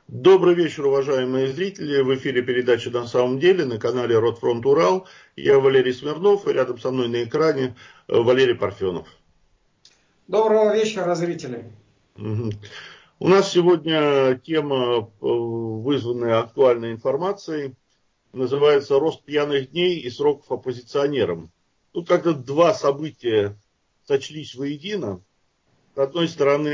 Добрый вечер, уважаемые зрители. В эфире передача «На самом деле» на канале «Ротфронт Урал». Я Валерий Смирнов, и рядом со мной на экране Валерий Парфенов. Доброго вечера, зрители. Мгм. У нас сегодня тема, вызванная актуальной информацией, называется «Рост пьяных дней и сроков оппозиционерам». Тут как-то два события сочлись воедино. С одной стороны,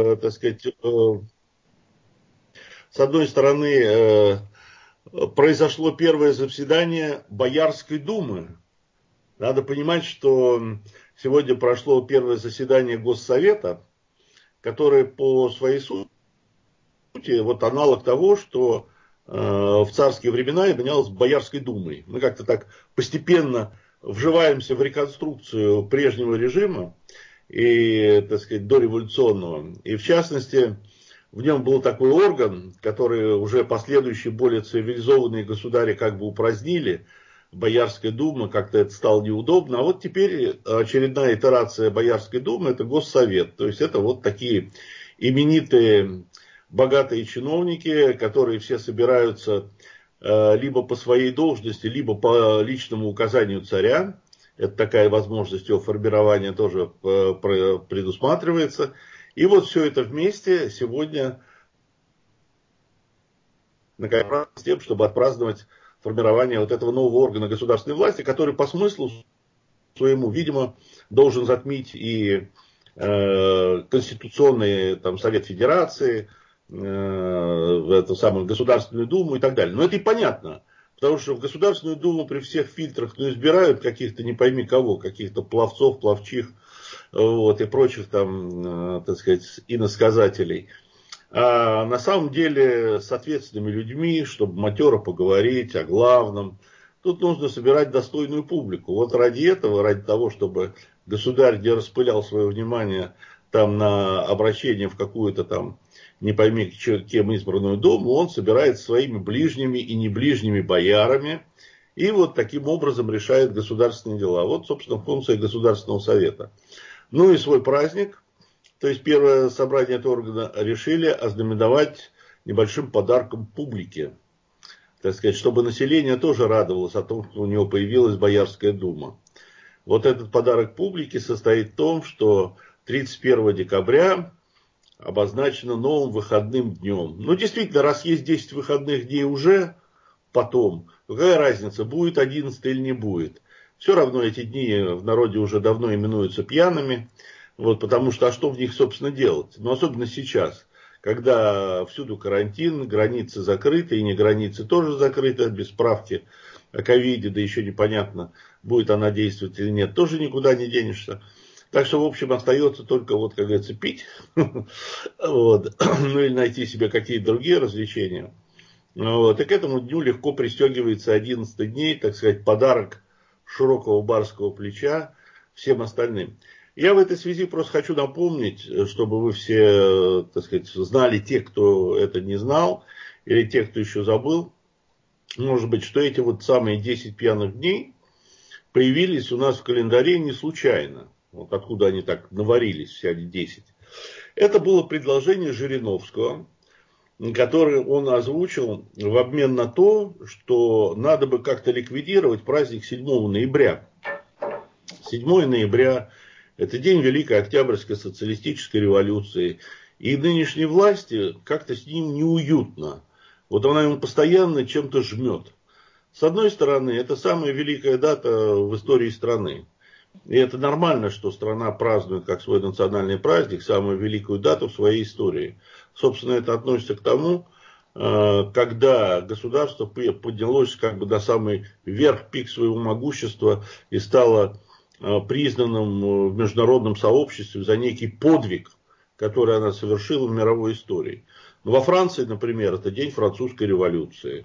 произошло первое заседание Боярской думы. Надо понимать, что сегодня прошло первое заседание Госсовета, которое по своей сути, вот аналог того, что в царские времена являлось Боярской думой. Мы как-то так постепенно вживаемся в реконструкцию прежнего режима и, так сказать, дореволюционного. И в частности, в нем был такой орган, который уже последующие более цивилизованные государи как бы упразднили. Боярская дума, как-то это стало неудобно. А вот теперь очередная итерация Боярской думы — это Госсовет. То есть это вот такие именитые богатые чиновники, которые все собираются либо по своей должности, либо по личному указанию царя. Это такая возможность его формирования тоже предусматривается. И вот все это вместе сегодня наконец с тем, чтобы отпраздновать формирование вот этого нового органа государственной власти, который по смыслу своему, видимо, должен затмить и Конституционный там, Совет Федерации, эту самую Государственную Думу и так далее. Но это и понятно. Потому что в Государственную Думу при всех фильтрах избирают каких-то не пойми кого, каких-то пловцов, пловчих вот, и прочих там, так сказать, иносказателей. А на самом деле с ответственными людьми, чтобы матеро поговорить о главном. Тут нужно собирать достойную публику. Вот ради этого, ради того, чтобы государь не распылял свое внимание там на обращение в какую-то там не пойми кем избранную думу, он собирает своими ближними и неближними боярами. И вот таким образом решает государственные дела. Вот, собственно, функция Государственного совета. Ну и свой праздник. То есть первое собрание этого органа решили ознаменовать небольшим подарком публике. Так сказать, чтобы население тоже радовалось о том, что у него появилась Боярская дума. Вот этот подарок публике состоит в том, что 31 декабря обозначено новым выходным днем. Ну, действительно, раз есть 10 выходных дней уже потом, то какая разница, будет 11 или не будет. Все равно эти дни в народе уже давно именуются пьяными. Вот, потому что, а что в них, собственно, делать? Но особенно сейчас, когда всюду карантин, границы закрыты, и не границы тоже закрыты, без справки о ковиде, да еще непонятно, будет она действовать или нет, тоже никуда не денешься. Так что, в общем, остается только, вот, как говорится, пить, вот, ну или найти себе какие-то другие развлечения. Вот, и к этому дню легко пристегивается 11 дней, так сказать, подарок широкого барского плеча всем остальным. Я в этой связи просто хочу напомнить, чтобы вы все, так сказать, знали, те, кто это не знал, или те, кто еще забыл, может быть, что эти вот самые 10 пьяных дней появились у нас в календаре не случайно. Вот откуда они так наварились, все они 10. Это было предложение Жириновского, который он озвучил в обмен на то, что надо бы как-то ликвидировать праздник 7 ноября. 7 ноября – это день Великой Октябрьской социалистической революции. И нынешней власти как-то с ним неуютно. Вот она ему постоянно чем-то жмет. С одной стороны, это самая великая дата в истории страны. И это нормально, что страна празднует как свой национальный праздник самую великую дату в своей истории. Собственно, это относится к тому, когда государство поднялось как бы до самый верх, пик своего могущества и стало признанным в международном сообществе за некий подвиг, который она совершила в мировой истории. Но во Франции, например, это день французской революции.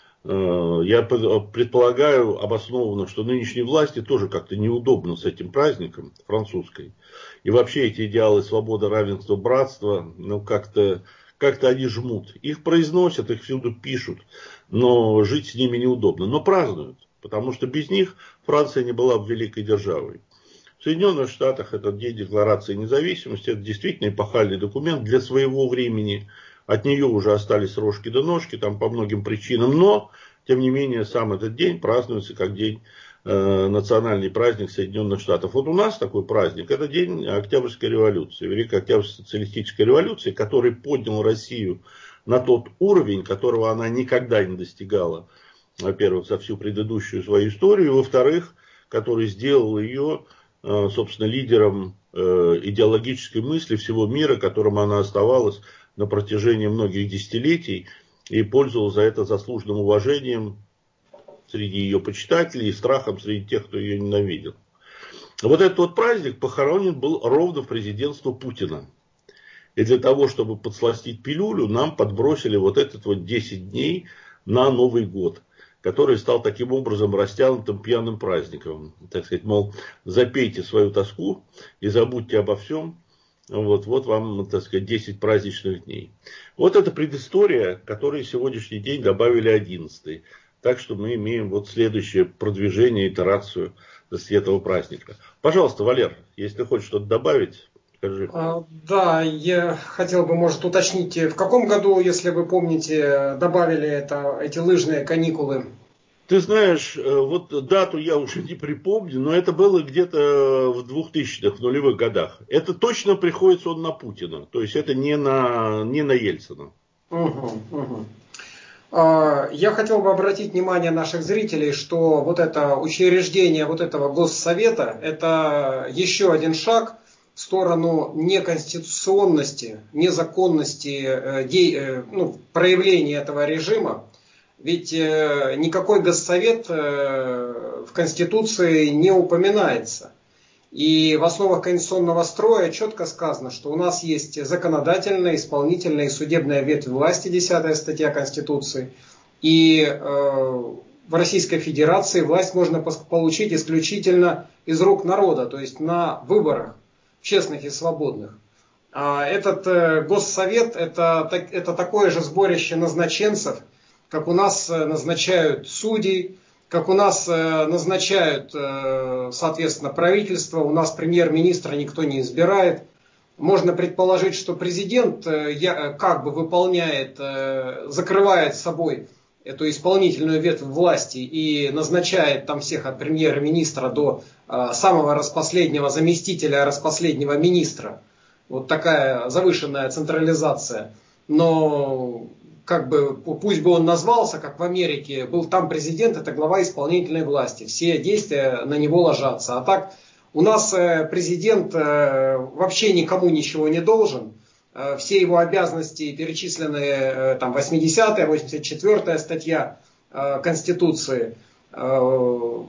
Я предполагаю обоснованно, что нынешней власти тоже как-то неудобно с этим праздником французской. И вообще эти идеалы свободы, равенства, братства, ну как-то они жмут. Их произносят, их всюду пишут, но жить с ними неудобно. Но празднуют, потому что без них Франция не была бы великой державой. В Соединенных Штатах этот день Декларации независимости, это действительно эпохальный документ для своего времени. от нее уже остались рожки до ножки, там по многим причинам, но, тем не менее, сам этот день празднуется как день, национальный праздник Соединенных Штатов. Вот у нас такой праздник, это день Октябрьской революции, Великой Октябрьской социалистической революции, который поднял Россию на тот уровень, которого она никогда не достигала, во-первых, за всю предыдущую свою историю, во-вторых, который сделал ее, собственно, лидером идеологической мысли всего мира, которым она оставалась на протяжении многих десятилетий и пользовалась за это заслуженным уважением среди ее почитателей и страхом среди тех, кто ее ненавидел. Вот этот вот праздник похоронен был ровно в президентство Путина. И для того, чтобы подсластить пилюлю, нам подбросили вот этот вот 10 дней на Новый год, который стал таким образом растянутым пьяным праздником. Так сказать, мол, запейте свою тоску и забудьте обо всем. Вот вам, так сказать, 10 праздничных дней. Вот это предыстория, которой сегодняшний день добавили 11. Так что мы имеем вот следующее продвижение, итерацию этого праздника. Пожалуйста, Валер, если ты хочешь что-то добавить, скажи. Да, я хотел бы, может, уточнить, в каком году, если вы помните, добавили эти лыжные каникулы? Ты знаешь, вот дату я уже не припомню, но это было где-то в 2000-х, в нулевых годах. Это точно приходится на Путина, то есть это не на Ельцина. Я хотел бы обратить внимание наших зрителей, что вот это учреждение вот этого Госсовета, это еще один шаг в сторону неконституционности, незаконности проявления этого режима. Ведь никакой Госсовет в Конституции не упоминается. И в основах конституционного строя четко сказано, что у нас есть законодательная, исполнительная и судебная ветвь власти, 10 статья Конституции. И в Российской Федерации власть можно получить исключительно из рук народа, то есть на выборах, честных и свободных. А этот Госсовет это такое же сборище назначенцев, как у нас назначают судей, как у нас назначают, соответственно, правительство, у нас премьер-министра никто не избирает. Можно предположить, что президент как бы выполняет, закрывает собой эту исполнительную ветвь власти и назначает там всех от премьер-министра до самого распоследнего заместителя, распоследнего министра. Вот такая завышенная централизация. Но как бы, пусть бы он назвался, как в Америке, был там президент, это глава исполнительной власти. Все действия на него ложатся. А так у нас президент вообще никому ничего не должен. Все его обязанности перечислены, там 80-я, 84-я статья Конституции. По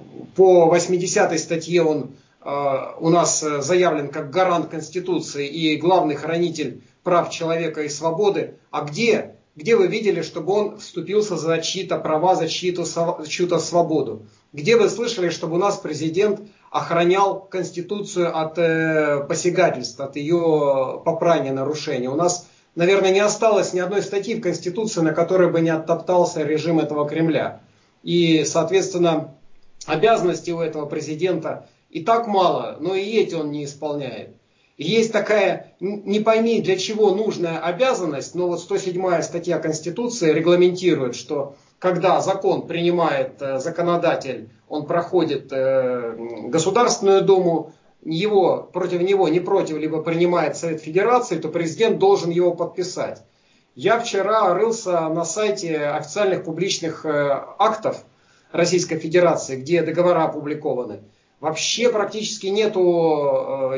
80-й статье он у нас заявлен как гарант Конституции и главный хранитель прав человека и свободы. А где вы видели, чтобы он вступился за чьи-то права, за чью-то свободу? Где вы слышали, чтобы у нас президент охранял Конституцию от посягательств, от ее попрания, нарушения? У нас, наверное, не осталось ни одной статьи в Конституции, на которой бы не оттоптался режим этого Кремля. И, соответственно, обязанностей у этого президента и так мало, но и эти он не исполняет. Есть такая, не пойми для чего нужная обязанность, но вот 107-я статья Конституции регламентирует, что когда закон принимает законодатель, он проходит Государственную Думу, против него, не против, либо принимает Совет Федерации, то президент должен его подписать. Я вчера рылся на сайте официальных публичных актов Российской Федерации, где договора опубликованы. Вообще практически нету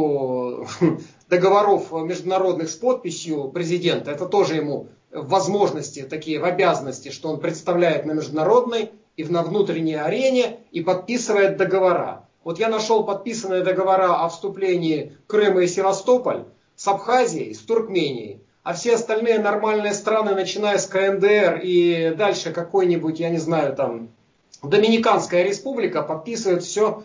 договоров международных с подписью президента. Это тоже ему в возможности, такие в обязанности, что он представляет на международной и на внутренней арене и подписывает договора. Вот я нашел подписанные договора о вступлении Крыма и Севастополь с Абхазией, с Туркменией. А все остальные нормальные страны, начиная с КНДР и дальше какой-нибудь, я не знаю, там, Доминиканская республика, подписывают все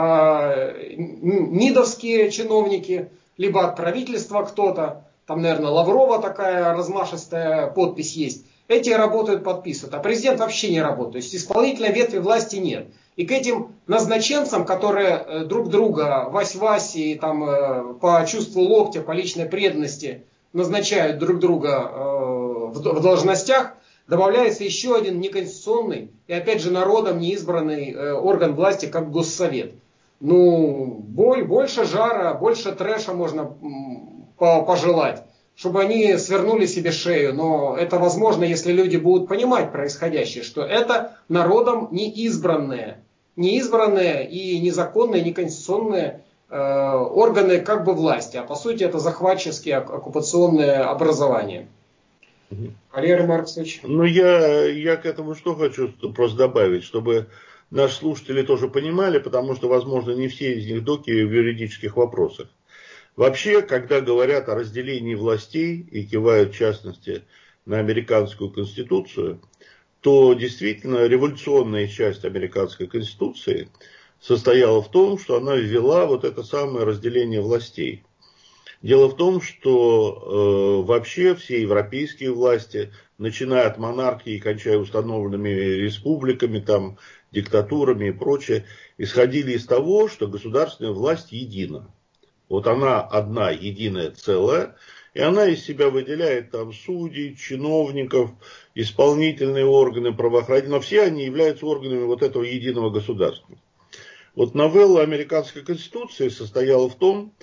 МИДовские чиновники, либо от правительства кто-то, там, наверное, Лаврова такая размашистая подпись есть. Эти работают, подписывают, а президент вообще не работает. То есть исполнительной ветви власти нет. И к этим назначенцам, которые друг друга вась-вась и там по чувству локтя, по личной преданности назначают друг друга в должностях, добавляется еще один неконституционный и опять же народом неизбранный орган власти, как Госсовет. Ну, больше жара, больше трэша можно пожелать, чтобы они свернули себе шею. Но это возможно, если люди будут понимать происходящее, что это народом неизбранные и незаконные, неконституционные органы как бы власти. А по сути это захватческие оккупационные образования. Валерий Маркович. Ну, я к этому что хочу просто добавить, чтобы наши слушатели тоже понимали, потому что, возможно, не все из них доки в юридических вопросах. Вообще, когда говорят о разделении властей и кивают, в частности, на американскую конституцию, то действительно революционная часть американской конституции состояла в том, что она ввела вот это самое разделение властей. Дело в том, что вообще все европейские власти, начиная от монархии и кончая установленными республиками, там, диктатурами и прочее, исходили из того, что государственная власть едина. Вот она одна, единое целое, и она из себя выделяет там судей, чиновников, исполнительные органы, правоохранительные, но все они являются органами вот этого единого государства. Вот новелла американской конституции состояла в том,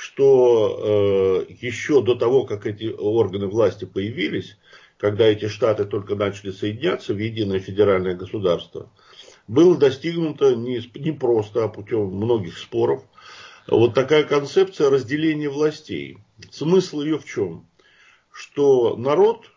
что еще до того, как эти органы власти появились, когда эти штаты только начали соединяться в единое федеральное государство, было достигнуто не просто, а путем многих споров, вот такая концепция разделения властей. Смысл ее в чем? Что народ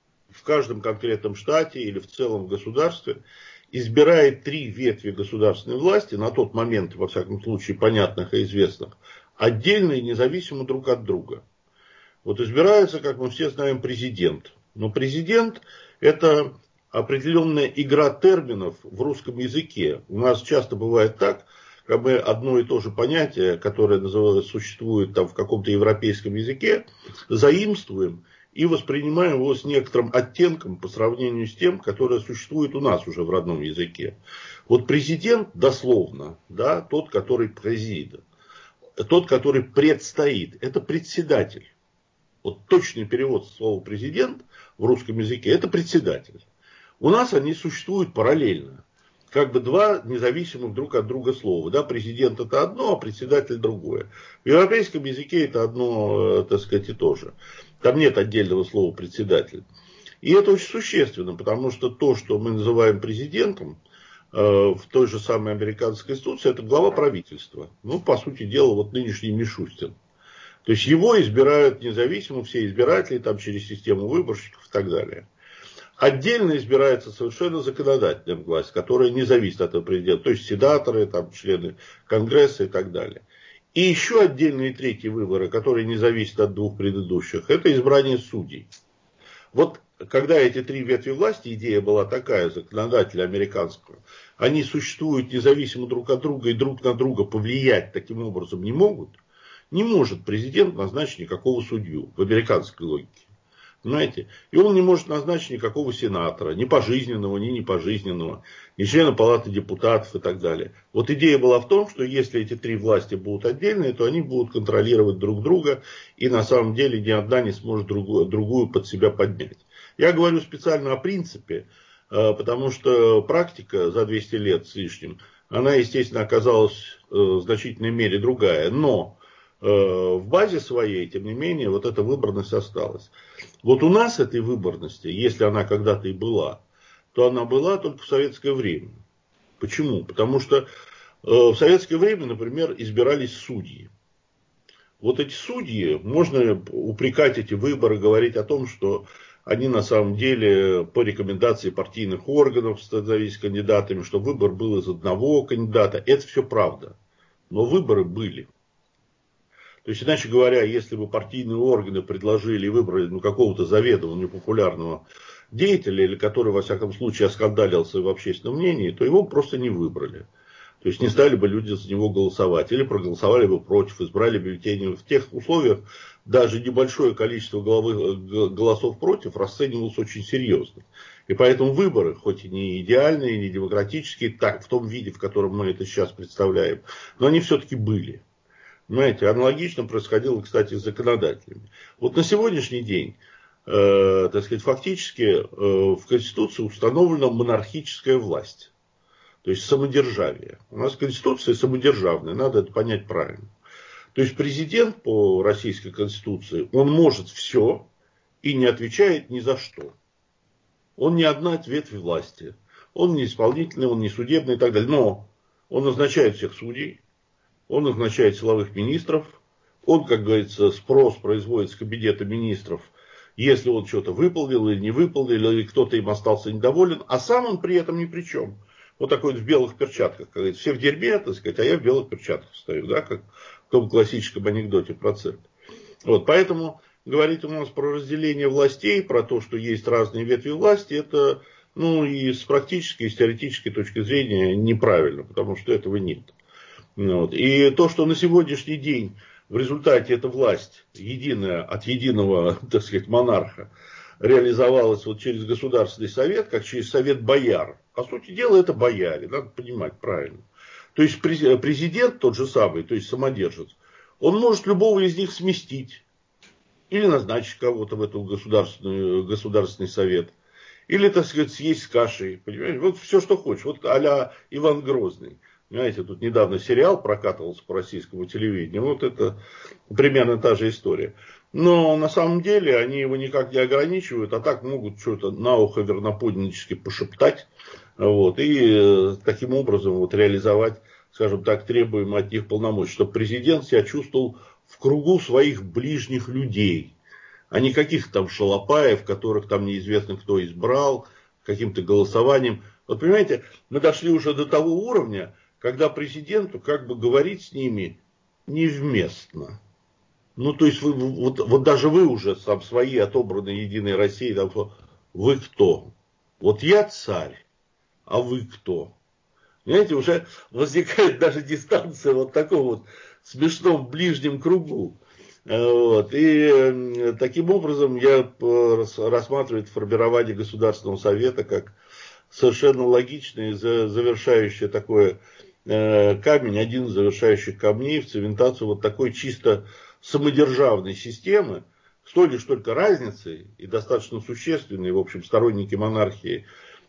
в каждом конкретном штате или в целом государстве избирает 3 ветви государственной власти, на тот момент, во всяком случае, понятных и известных, отдельно и независимо друг от друга. Вот избирается, как мы все знаем, президент. Но президент – это определенная игра терминов в русском языке. У нас часто бывает так, как мы одно и то же понятие, которое существует там в каком-то европейском языке, заимствуем и воспринимаем его с некоторым оттенком по сравнению с тем, которое существует у нас уже в родном языке. Вот президент дословно, да, тот, который президент, тот, который предстоит, это председатель. Вот точный перевод слова президент в русском языке это председатель. У нас они существуют параллельно. Как бы 2 независимых друг от друга слова. Да, президент это одно, а председатель другое. В европейском языке это одно, так сказать, и то же. Там нет отдельного слова председатель. И это очень существенно, потому что то, что мы называем президентом, в той же самой американской конституции, это глава правительства. Ну, по сути дела, вот нынешний Мишустин. То есть его избирают независимо все избиратели, там через систему выборщиков и так далее. Отдельно избирается совершенно законодательная власть, которая не зависит от этого президента. То есть сенаторы, там, члены Конгресса и так далее. И еще отдельные третьи выборы, которые не зависят от 2 предыдущих, это избрание судей. Вот когда эти 3 ветви власти, идея была такая, законодателя американского, они существуют независимо друг от друга и друг на друга повлиять таким образом не могут, не может президент назначить никакого судью в американской логике. Понимаете? И он не может назначить никакого сенатора, ни пожизненного, ни непожизненного, ни члена палаты депутатов и так далее. Вот идея была в том, что если эти 3 власти будут отдельные, то они будут контролировать друг друга, и на самом деле ни одна не сможет другую под себя поднять. Я говорю специально о принципе, потому что практика за 200 лет с лишним, она, естественно, оказалась в значительной мере другая, но в базе своей, тем не менее, вот эта выборность осталась. Вот у нас этой выборности, если она когда-то и была, то она была только в советское время. Почему? Потому что в советское время, например, избирались судьи. Вот эти судьи, можно упрекать эти выборы, говорить о том, что они на самом деле по рекомендации партийных органов становились кандидатами, что выбор был из одного кандидата. Это все правда. Но выборы были. То есть, иначе говоря, если бы партийные органы предложили и выбрали какого-то заведомо непопулярного деятеля, или который, во всяком случае, оскандалился в общественном мнении, то его просто не выбрали. То есть, не стали бы люди за него голосовать, или проголосовали бы против, избрали бюллетени. В тех условиях даже небольшое количество голосов против расценивалось очень серьезно. И поэтому выборы, хоть и не идеальные, не демократические, так, в том виде, в котором мы это сейчас представляем, но они все-таки были. Понимаете, аналогично происходило, кстати, с законодателями. Вот на сегодняшний день, так сказать, фактически в Конституции установлена монархическая власть. То есть самодержавие. У нас Конституция самодержавная, надо это понять правильно. То есть президент по российской Конституции, он может все и не отвечает ни за что. Он не одна ветвь власти. Он не исполнительный, он не судебный и так далее. Но он назначает всех судей, он назначает силовых министров, он, как говорится, спрос производит с кабинета министров, если он что-то выполнил или не выполнил, или кто-то им остался недоволен, а сам он при этом ни при чем. Вот такой вот в белых перчатках, как говорится, все в дерьме, так сказать, а я в белых перчатках стою, да, как в том классическом анекдоте про цирк. Вот, поэтому говорить у нас про разделение властей, про то, что есть разные ветви власти, это, ну, и с практической, и с теоретической точки зрения неправильно, потому что этого нет. Вот. И то, что на сегодняшний день в результате эта власть, единая от единого, так сказать, монарха, реализовалась вот через Государственный совет, как через совет бояр. По сути дела, это бояре, надо понимать правильно. То есть президент тот же самый, то есть самодержец, он может любого из них сместить или назначить кого-то в этот государственный совет. Или, так сказать, съесть с кашей. Понимаете? Вот все, что хочешь. Вот а-ля Иван Грозный. Понимаете, тут недавно сериал прокатывался по российскому телевидению. Вот это примерно та же история. Но на самом деле они его никак не ограничивают, а так могут что-то на ухо верноподданнически пошептать. Вот, и таким образом вот реализовать, скажем так, требуемые от них полномочия. Чтобы президент себя чувствовал в кругу своих ближних людей. А не каких-то там шалопаев, которых там неизвестно кто избрал, каким-то голосованием. Вот понимаете, мы дошли уже до того уровня, когда президенту как бы говорить с ними невместно. Ну, то есть, вот даже вы уже сам свои отобранные Единой России, там, вы кто? Вот я царь, а вы кто? Понимаете, уже возникает даже дистанция вот такого вот смешном ближнем кругу. Вот. И таким образом я рассматриваю формирование Государственного совета как совершенно логичное, завершающее такое камень, один из завершающих камней в цементацию вот такой чисто самодержавной системы, с той лишь только разницей, и достаточно существенной, в общем, сторонники монархии,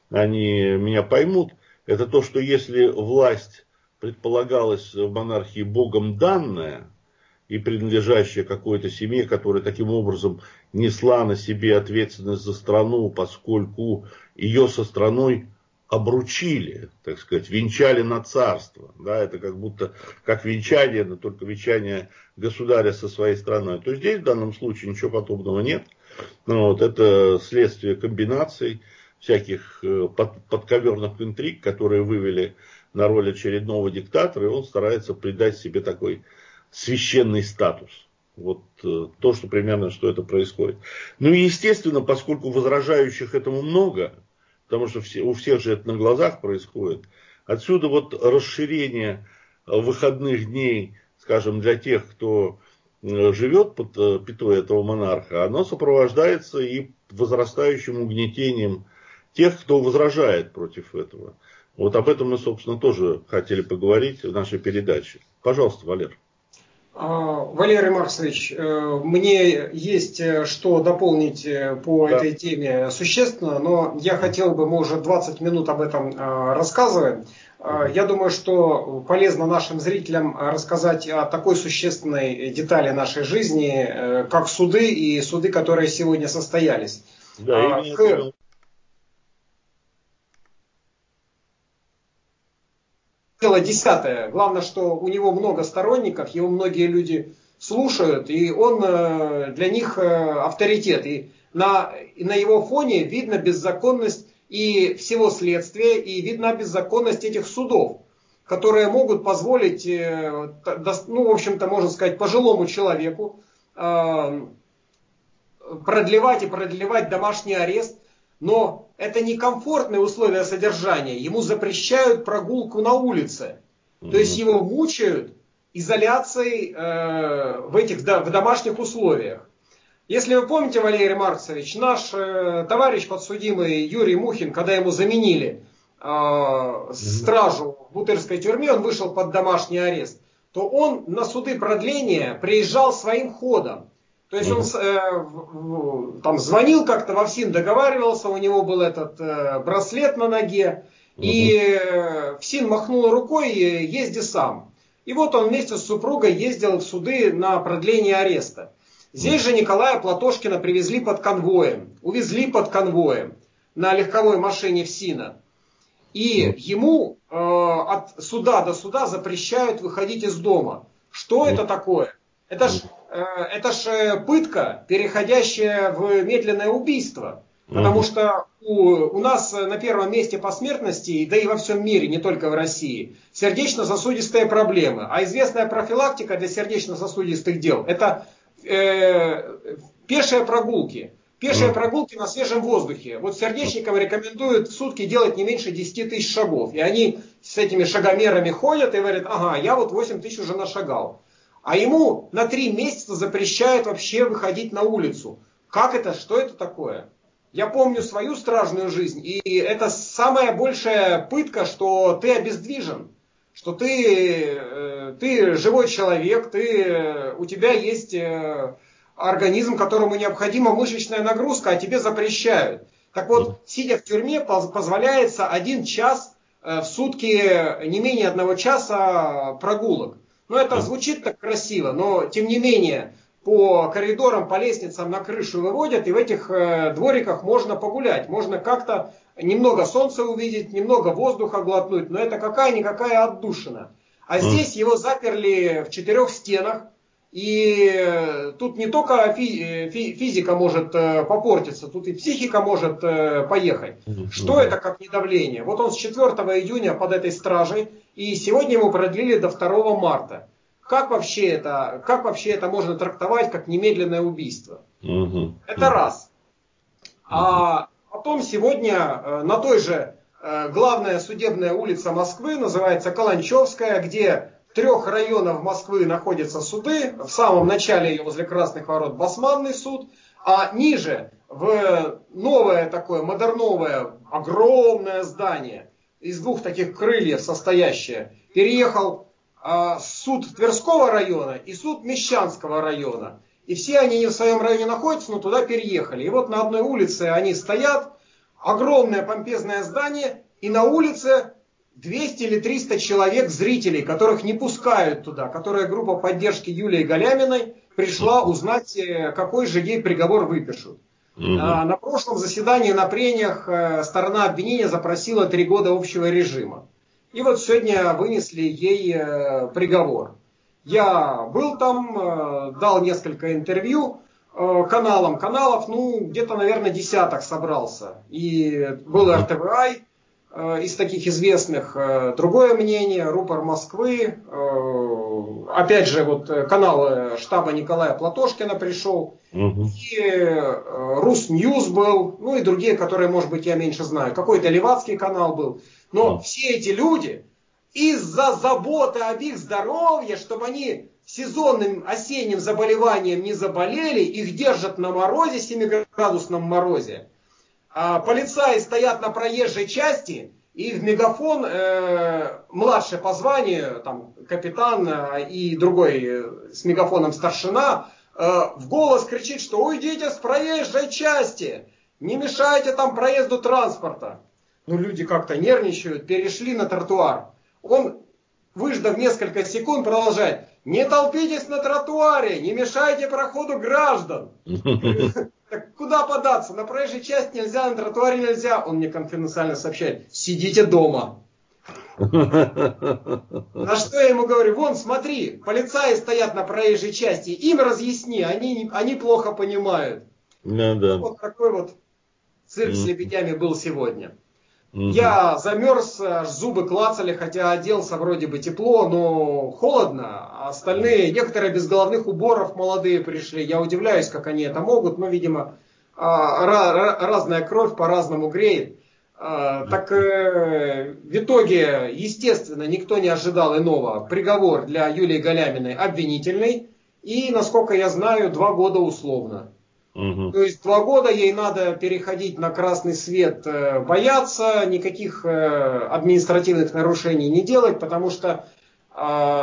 они меня поймут, это то, что если власть предполагалась в монархии Богом данная, и принадлежащая какой-то семье, которая таким образом несла на себе ответственность за страну, поскольку ее со страной обручили, так сказать, венчали на царство. Да, это как будто как венчание, но только венчание государя со своей страной. То здесь в данном случае ничего подобного нет. Вот, это следствие комбинаций всяких подковерных интриг, которые вывели на роль очередного диктатора, и он старается придать себе такой священный статус. Вот то, что примерно что это происходит. Ну и естественно, поскольку возражающих этому много, потому что у всех же это на глазах происходит, отсюда вот расширение выходных дней, скажем, для тех, кто живет под пятой этого монарха, оно сопровождается и возрастающим угнетением тех, кто возражает против этого. Вот об этом мы, собственно, тоже хотели поговорить в нашей передаче. Пожалуйста, Валер. Валерий Марксович, мне есть что дополнить по этой теме существенно, но я хотел бы, мы уже 20 минут об этом рассказываем. Я думаю, что полезно нашим зрителям рассказать о такой существенной детали нашей жизни, как суды и суды, которые сегодня состоялись. Да, именно Дело десятое. Главное, что у него много сторонников, его многие люди слушают, и он для них авторитет. И на его фоне видно беззаконность и всего следствия, и видна беззаконность этих судов, которые могут позволить, ну, в общем-то, можно сказать, пожилому человеку продлевать и продлевать домашний арест. Но это не комфортные условия содержания. Ему запрещают прогулку на улице. То есть его мучают изоляцией в домашних условиях. Если вы помните, Валерий Марксович, наш товарищ подсудимый Юрий Мухин, когда ему заменили стражу в Бутырской тюрьме, он вышел под домашний арест, то он на суды продления приезжал своим ходом. То есть он там звонил как-то в ФСИН, договаривался, у него был этот браслет на ноге, и ФСИН махнул рукой, езди сам. И вот он вместе с супругой ездил в суды на продление ареста. Здесь же Николая Платошкина привезли под конвоем, увезли под конвоем на легковой машине ФСИНа. И ему от суда до суда запрещают выходить из дома. Что это такое? Это ж пытка, переходящая в медленное убийство. Потому что у нас на первом месте по смертности, да и во всем мире, не только в России, сердечно-сосудистые проблемы. А известная профилактика для сердечно-сосудистых дел – это пешие прогулки. Пешие прогулки на свежем воздухе. Вот сердечникам рекомендуют в сутки делать не меньше 10 тысяч шагов. И они с этими шагомерами ходят и говорят, ага, я вот 8 тысяч уже нашагал. А ему на 3 месяца запрещают вообще выходить на улицу. Как это? Что это такое? Я помню свою стражную жизнь, и это самая большая пытка, что ты обездвижен, что ты живой человек, у тебя есть организм, которому необходима мышечная нагрузка, а тебе запрещают. Так вот, сидя в тюрьме, позволяется 1 час в сутки, не менее 1 часа прогулок. Ну, это звучит так красиво, но тем не менее, по коридорам, по лестницам на крышу выводят, и в этих двориках можно погулять. Можно как-то немного солнца увидеть, немного воздуха глотнуть, но это какая-никакая отдушина. А здесь его заперли в 4 стенах, и тут не только физика может попортиться, тут и психика может поехать. Что это как не давление? Вот он с 4 июня под этой стражей, и сегодня ему продлили до 2 марта. Как вообще это можно трактовать как немедленное убийство? Это раз. А потом сегодня на той же главная судебная улица Москвы, называется Каланчевская, где в 3 районах Москвы находятся суды. В самом начале ее возле Красных ворот Басманный суд, а ниже в новое такое модерновое огромное здание из 2 таких крыльев состоящее переехал суд Тверского района и суд Мещанского района. И все они не в своем районе находятся, но туда переехали. И вот на одной улице они стоят, огромное помпезное здание, и на улице 200 или 300 человек, зрителей, которых не пускают туда, которая группа поддержки Юлии Галяминой пришла узнать, какой же ей приговор выпишут. На прошлом заседании на прениях сторона обвинения запросила 3 года общего режима. И вот сегодня вынесли ей приговор. Я был там, дал несколько интервью каналов, где-то, наверное, десяток собрался. И был РТВИ из таких известных, другое мнение, Рупор Москвы, опять же, вот канал штаба Николая Платошкина пришел, и Русньюз был, ну и другие, которые, может быть, я меньше знаю. Какой-то левацкий канал был. Но все эти люди из-за заботы об их здоровье, чтобы они сезонным осенним заболеванием не заболели, их держат на морозе, 7-градусном морозе. А полицаи стоят на проезжей части, и в мегафон младший по званию, там, капитан и другой с мегафоном старшина, в голос кричит, что уйдите с проезжей части, не мешайте там проезду транспорта. Ну, люди как-то нервничают, перешли на тротуар. Он, выждав несколько секунд, продолжает. Не толпитесь на тротуаре, не мешайте проходу граждан. Так куда податься? На проезжей части нельзя, на тротуаре нельзя. Он мне конфиденциально сообщает. Сидите дома. На что я ему говорю, вон смотри, полицаи стоят на проезжей части, им разъясни, они плохо понимают. Вот такой вот цирк с лебедями был сегодня. Я замерз, аж зубы клацали, хотя оделся вроде бы тепло, но холодно. А остальные, некоторые без головных уборов молодые пришли. Я удивляюсь, как они это могут, но, видимо, разная кровь по-разному греет. Так в итоге, естественно, никто не ожидал иного. Приговор для Юлии Галяминой обвинительный. И, насколько я знаю, 2 года условно. То есть 2 года ей надо переходить на красный свет, бояться, никаких административных нарушений не делать, потому что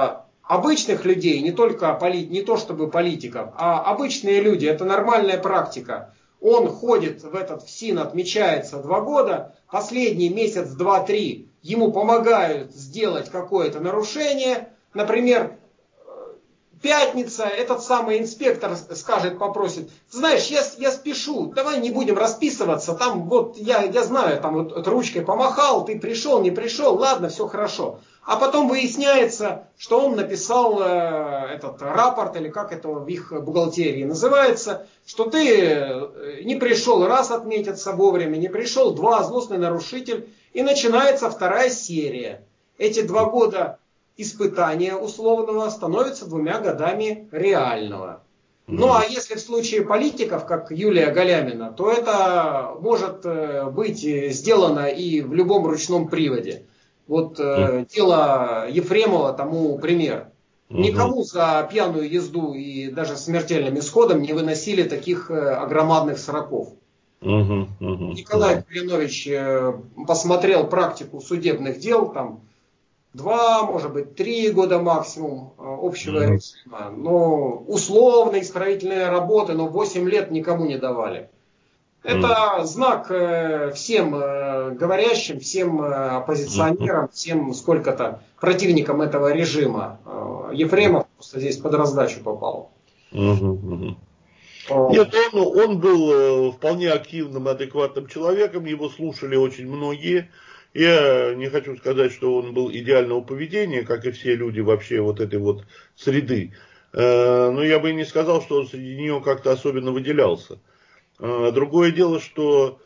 обычных людей, не только не то чтобы политиков, а обычные люди, это нормальная практика. Он ходит в СИН, отмечается 2 года, последний месяц, 2-3 ему помогают сделать какое-то нарушение. Например, пятница, этот самый инспектор скажет, попросит: знаешь, я спешу, давай не будем расписываться, там вот я знаю, там вот ручкой помахал, ты пришел, не пришел, ладно, все хорошо. А потом выясняется, что он написал этот рапорт, или как это в их бухгалтерии называется, что ты не пришел, раз отметиться вовремя, не пришел, 2, злостный нарушитель, и начинается 2 серия. Эти 2 года испытания условного становятся 2 годами реального. Ну а если в случае политиков, как Юлия Галямина, то это может быть сделано и в любом ручном приводе. Вот дело Ефремова тому пример. Никому за пьяную езду и даже смертельным исходом не выносили таких огромадных сроков. Николай Кулинович посмотрел практику судебных дел, там 2, может быть, 3 года максимум общего режима. Но условные исправительные работы, но 8 лет никому не давали. Это знак всем говорящим, всем оппозиционерам, всем сколько-то противникам этого режима. Ефремов просто здесь под раздачу попал. Нет, он был вполне активным, адекватным человеком, его слушали очень многие. Я не хочу сказать, что он был идеального поведения, как и все люди вообще вот этой вот среды. Но я бы и не сказал, что он среди нее как-то особенно выделялся. Другое дело, что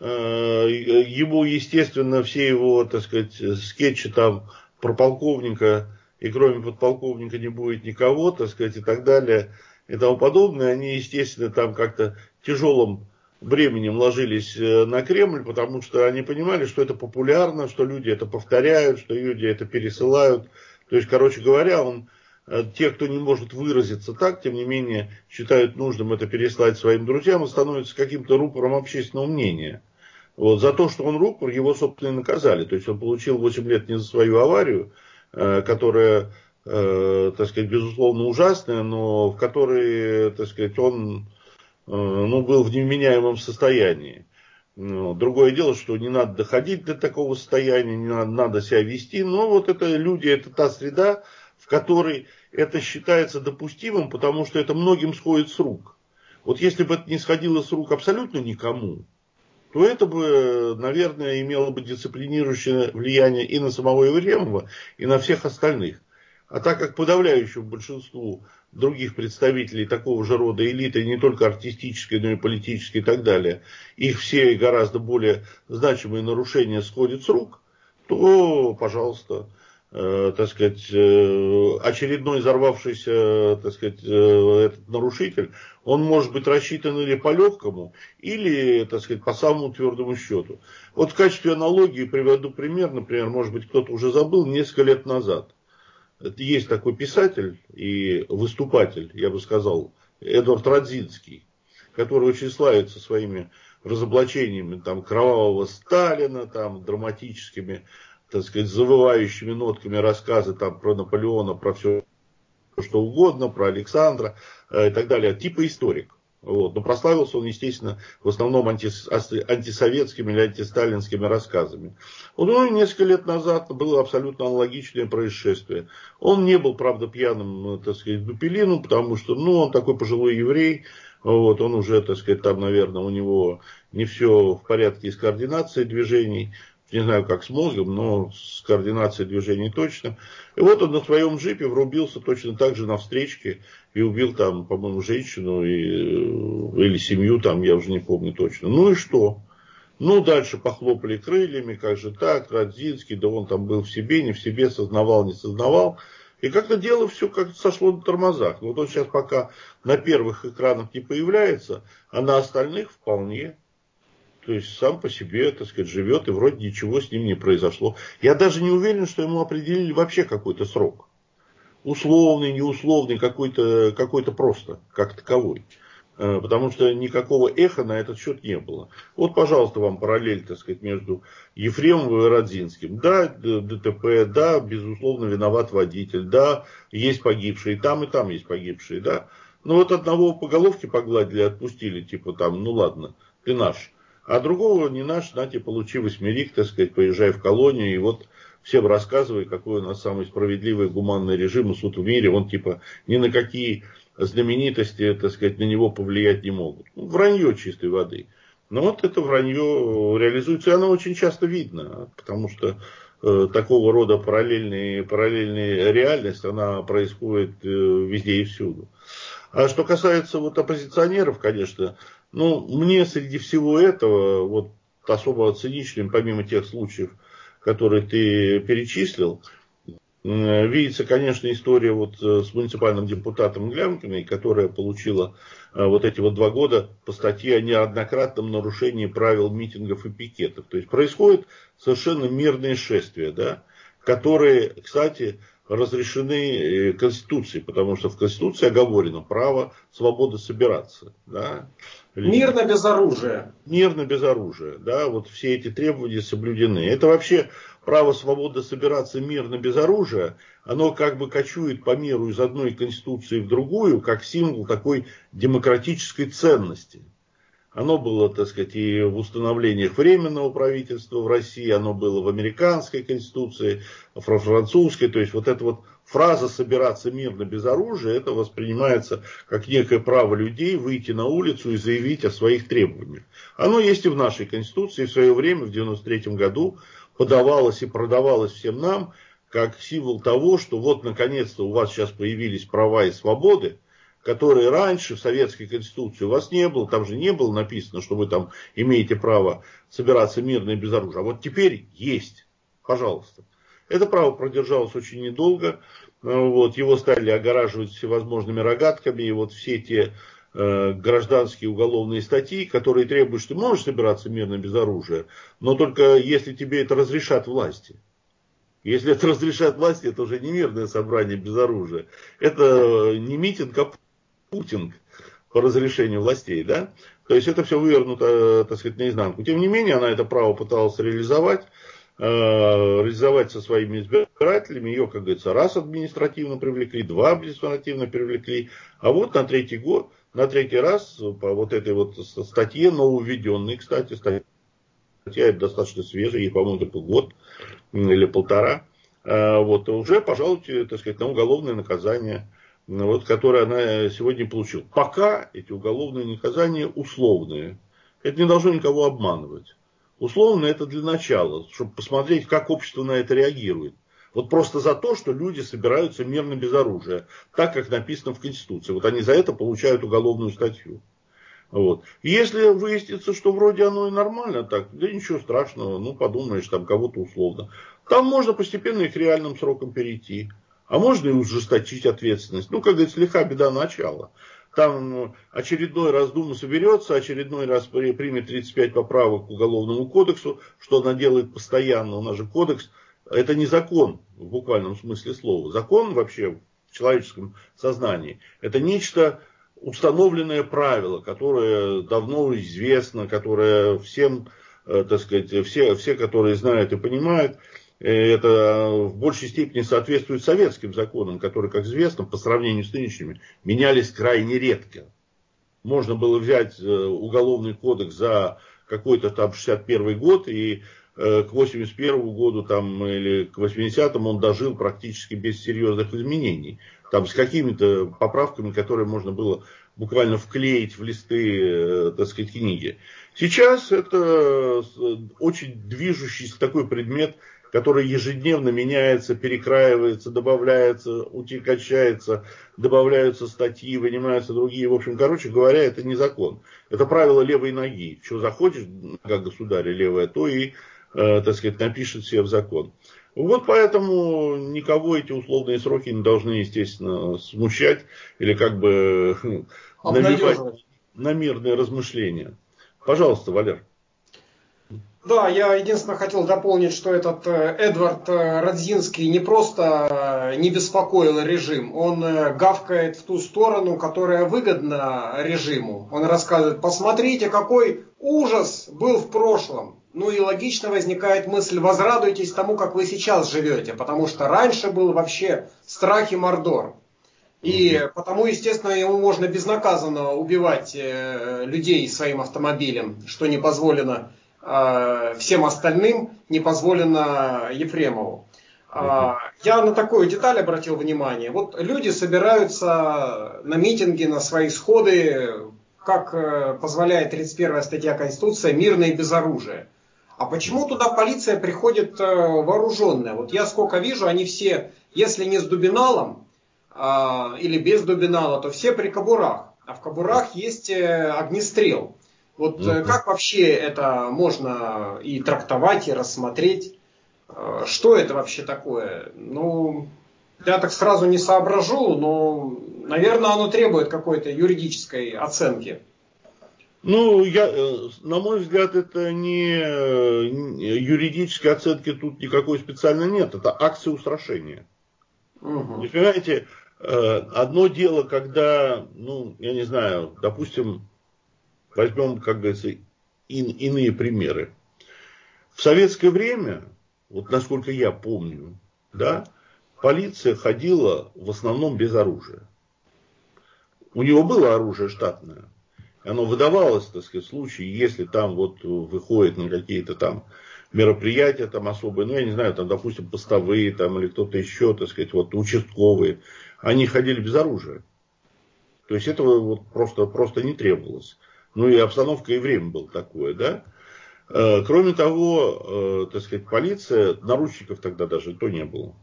ему, естественно, все его, так сказать, скетчи там про полковника, и кроме подполковника не будет никого, так сказать, и так далее, и тому подобное, они, естественно, там как-то тяжелым бременем ложились на Кремль, потому что они понимали, что это популярно, что люди это повторяют, что люди это пересылают. То есть, короче говоря, те, кто не может выразиться так, тем не менее, считают нужным это переслать своим друзьям, и становится каким-то рупором общественного мнения. Вот. За то, что он рупор, его, собственно, и наказали. То есть, он получил 8 лет не за свою аварию, которая, так сказать, безусловно ужасная, но в которой, так сказать, он был в невменяемом состоянии. Другое дело, что не надо доходить до такого состояния, не надо себя вести. Но вот это люди, это та среда, в которой это считается допустимым, потому что это многим сходит с рук. Вот если бы это не сходило с рук абсолютно никому, то это бы, наверное, имело бы дисциплинирующее влияние и на самого Ефремова, и на всех остальных. А так как подавляющему большинству других представителей такого же рода элиты, не только артистической, но и политической и так далее, их все гораздо более значимые нарушения сходят с рук, то, пожалуйста, так сказать, очередной взорвавшийся, так сказать, этот нарушитель, он может быть рассчитан или по легкому, или, так сказать, по самому твердому счету. Вот в качестве аналогии приведу пример, например, может быть, кто-то уже забыл, несколько лет назад. Есть такой писатель и выступатель, я бы сказал, Эдвард Радзинский, который очень славится своими разоблачениями там, кровавого Сталина, там, драматическими, так сказать, завывающими нотками рассказы там, про Наполеона, про все что угодно, про Александра и так далее, типа историк. Вот. Но прославился он, естественно, в основном антисоветскими или антисталинскими рассказами. Вот несколько лет назад было абсолютно аналогичное происшествие. Он не был, правда, пьяным, так сказать, дупелином, потому что, он такой пожилой еврей, вот, он уже, так сказать, там, наверное, у него не все в порядке с координацией движений. Не знаю, как с мозгом, но с координацией движений точно. И вот он на своем джипе врубился точно так же на встречке и убил там, по-моему, женщину или семью, там, я уже не помню точно. Ну и что? Дальше похлопали крыльями, как же так, Радзинский, да он там был в себе, не в себе, сознавал, не сознавал. И как-то дело все как-то сошло на тормозах. Вот он сейчас пока на первых экранах не появляется, а на остальных вполне. То есть сам по себе, так сказать, живет, и вроде ничего с ним не произошло. Я даже не уверен, что ему определили вообще какой-то срок. Условный, неусловный, какой-то просто, как таковой. Потому что никакого эха на этот счет не было. Вот, пожалуйста, вам параллель, так сказать, между Ефремовым и Родзинским. Да, ДТП, да, безусловно, виноват водитель, да, есть погибшие, и там есть погибшие, да. Но вот одного по головке погладили, отпустили, типа там, ну ладно, ты наш. А другого не наш, на тебе получи восьмерик, так сказать, поезжай в колонию, и вот всем рассказывай, какой у нас самый справедливый гуманный режим и суд в мире. Он типа ни на какие знаменитости, так сказать, на него повлиять не могут. Ну, вранье чистой воды. Но вот это вранье реализуется, и оно очень часто видно, потому что такого рода параллельная реальность, она происходит везде и всюду. А что касается вот оппозиционеров, конечно, ну, мне среди всего этого, вот особо циничным, помимо тех случаев, которые ты перечислил, видится, конечно, история вот с муниципальным депутатом Глямкиной, которая получила вот эти вот 2 года по статье о неоднократном нарушении правил митингов и пикетов. То есть происходит совершенно мирные шествия, да, которые, кстати, разрешены Конституцией, потому что в Конституции оговорено право свободы собираться. Да. Мирно без оружия. Мирно без оружия. Да, вот все эти требования соблюдены. Это вообще право свободы собираться мирно без оружия, оно как бы кочует по миру из одной конституции в другую, как символ такой демократической ценности. Оно было, так сказать, и в установлениях Временного правительства в России, оно было в американской конституции, во французской. То есть вот эта вот фраза «собираться мирно без оружия», это воспринимается как некое право людей выйти на улицу и заявить о своих требованиях. Оно есть и в нашей конституции. В свое время, в 1993 году, подавалось и продавалось всем нам как символ того, что вот наконец-то у вас сейчас появились права и свободы, которые раньше в Советской Конституции у вас не было, там же не было написано, что вы там имеете право собираться мирно и без оружия. А вот теперь есть. Пожалуйста. Это право продержалось очень недолго. Вот, его стали огораживать всевозможными рогатками. И вот все те гражданские уголовные статьи, которые требуют, что ты можешь собираться мирно без оружия, но только если тебе это разрешат власти. Если это разрешат власти, это уже не мирное собрание без оружия. Это не митинг, а путинг по разрешению властей, да? То есть это все вывернуто, так сказать, наизнанку. Тем не менее, она это право пыталась реализовать со своими избирателями. Ее, как говорится, раз административно привлекли, 2 административно привлекли. А вот на 3-й год, на 3-й раз по вот этой вот статье, нововведенной, кстати, статья это достаточно свежая, ей, по-моему, только год или 1,5, вот, уже, пожалуйте, так сказать, на уголовное наказание, вот, которое она сегодня получила. Пока эти уголовные наказания условные. Это не должно никого обманывать. Условно это для начала, чтобы посмотреть, как общество на это реагирует. Вот просто за то, что люди собираются мирно без оружия, так как написано в Конституции. Вот они за это получают уголовную статью. Вот. Если выяснится, что вроде оно и нормально так, да ничего страшного, ну подумаешь, там кого-то условно. Там можно постепенно и к реальным срокам перейти. А можно и ужесточить ответственность. Ну, как говорится, лиха беда начала. Там очередной раз Дума соберется, очередной раз примет 35 поправок к Уголовному кодексу, что она делает постоянно. У нас же кодекс, это не закон в буквальном смысле слова. Закон вообще в человеческом сознании, это нечто установленное правило, которое давно известно, которое всем, так сказать, все, которые знают и понимают, это в большей степени соответствует советским законам, которые, как известно, по сравнению с нынешними, менялись крайне редко. Можно было взять уголовный кодекс за какой-то там 61 год, и к 81 году там, или к 80-му он дожил практически без серьезных изменений. Там с какими-то поправками, которые можно было буквально вклеить в листы, так сказать, книги. Сейчас это очень движущийся такой предмет, который ежедневно меняется, перекраивается, добавляется, утекачается, добавляются статьи, вынимаются другие. В общем, короче говоря, это не закон. Это правило левой ноги. Что захочешь, нога государя левая, то и, так сказать, напишет себе в закон. Вот поэтому никого эти условные сроки не должны, естественно, смущать или как бы навевать на мирные размышления. Пожалуйста, Валер. Да, я единственное хотел дополнить, что этот Эдвард Радзинский не просто не беспокоил режим, он гавкает в ту сторону, которая выгодна режиму. Он рассказывает: посмотрите, какой ужас был в прошлом. Ну и логично возникает мысль: возрадуйтесь тому, как вы сейчас живете, потому что раньше был вообще страх и мордор. И потому, естественно, ему можно безнаказанно убивать людей своим автомобилем, что не позволено всем остальным, не позволено Ефремову. Я на такую деталь обратил внимание. Вот люди собираются на митинги, на свои сходы, как позволяет 31 статья Конституции, мирно и без оружия. А почему туда полиция приходит вооруженная? Вот я сколько вижу, они все, если не с дубиналом или без дубинала, то все при кобурах. А в кобурах есть огнестрел. Вот как вообще это можно и трактовать, и рассмотреть? Что это вообще такое? Ну, я так сразу не соображу, но, наверное, оно требует какой-то юридической оценки. Ну, на мой взгляд, это не юридической оценки тут никакой специально нет. Это акция устрашения. Вы понимаете, одно дело, когда, ну, я не знаю, допустим, возьмем, как говорится, иные примеры. В советское время, вот насколько я помню, да, полиция ходила в основном без оружия. У него было оружие штатное. Оно выдавалось, так сказать, в случае, если там вот выходит на какие-то там мероприятия там особые, ну, я не знаю, там, допустим, постовые там или кто-то еще, так сказать, вот участковые, они ходили без оружия. То есть этого вот просто не требовалось. Ну и обстановка и время было такое, да. Кроме того, так сказать, полиция, наручников тогда даже то не было.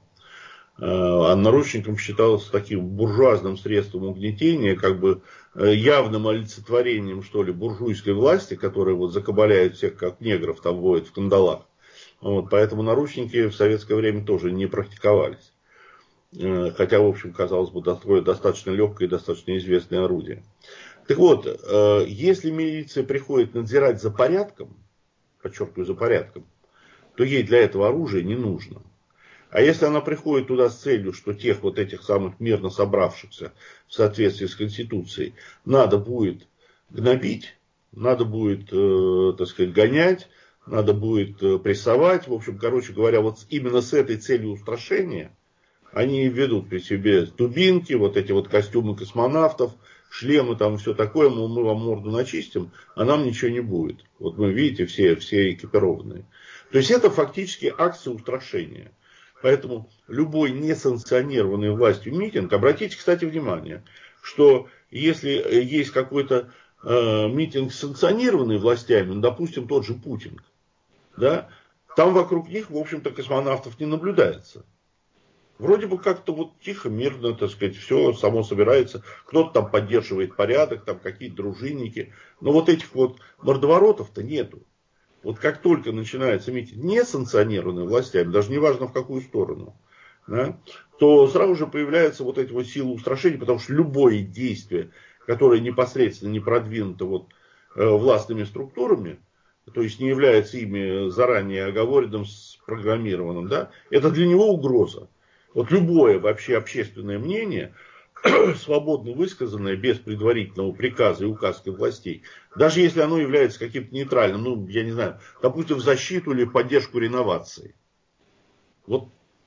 А наручником считалось таким буржуазным средством угнетения, как бы явным олицетворением, что ли, буржуйской власти, которая вот закабаляет всех, как негров, там водят в кандалах. Вот, поэтому наручники в советское время тоже не практиковались. Хотя, в общем, казалось бы, такое достаточно легкое и достаточно известное орудие. Так вот, если милиция приходит надзирать за порядком, подчеркиваю, за порядком, то ей для этого оружие не нужно. А если она приходит туда с целью, что тех вот этих самых мирно собравшихся в соответствии с Конституцией надо будет гнобить, надо будет, так сказать, гонять, надо будет прессовать, в общем, короче говоря, вот именно с этой целью устрашения они ведут при себе дубинки, вот эти вот костюмы космонавтов, шлемы там, все такое, мы вам морду начистим, а нам ничего не будет. Вот мы, видите, все экипированные. То есть это фактически акция устрашения. Поэтому любой несанкционированный властью митинг, обратите, кстати, внимание, что если есть какой-то митинг санкционированный властями, ну, допустим, тот же Путин, да, там вокруг них, в общем-то, космонавтов не наблюдается. Вроде бы как-то вот тихо, мирно, так сказать, все само собирается. Кто-то там поддерживает порядок, там какие-то дружинники. Но вот этих вот мордоворотов-то нету. Вот как только начинается митинг не санкционированный властями, даже не важно в какую сторону, да, то сразу же появляются вот эти вот силы устрашения, потому что любое действие, которое непосредственно не продвинуто вот, властными структурами, то есть не является ими заранее оговоренным, спрограммированным, да, это для него угроза. Вот любое вообще общественное мнение, свободно высказанное, без предварительного приказа и указки властей, даже если оно является каким-то нейтральным, ну, я не знаю, допустим, в защиту или поддержку реновации. Вот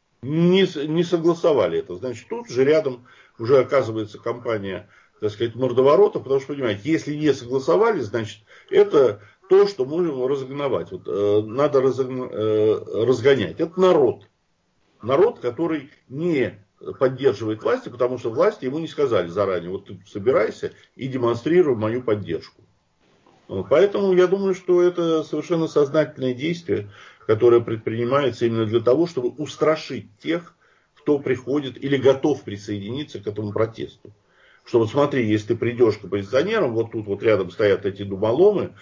не согласовали это. Значит, тут же рядом уже оказывается компания, так сказать, мордоворота, потому что, понимаете, если не согласовали, значит, это то, что можем разогнать. Вот, надо разгонять. Это народ. Народ, который не поддерживает власти, потому что власти ему не сказали заранее, вот ты собирайся и демонстрируй мою поддержку. Поэтому я думаю, что это совершенно сознательное действие, которое предпринимается именно для того, чтобы устрашить тех, кто приходит или готов присоединиться к этому протесту. Что вот смотри, если ты придешь к оппозиционерам, вот тут вот рядом стоят эти дуболомы,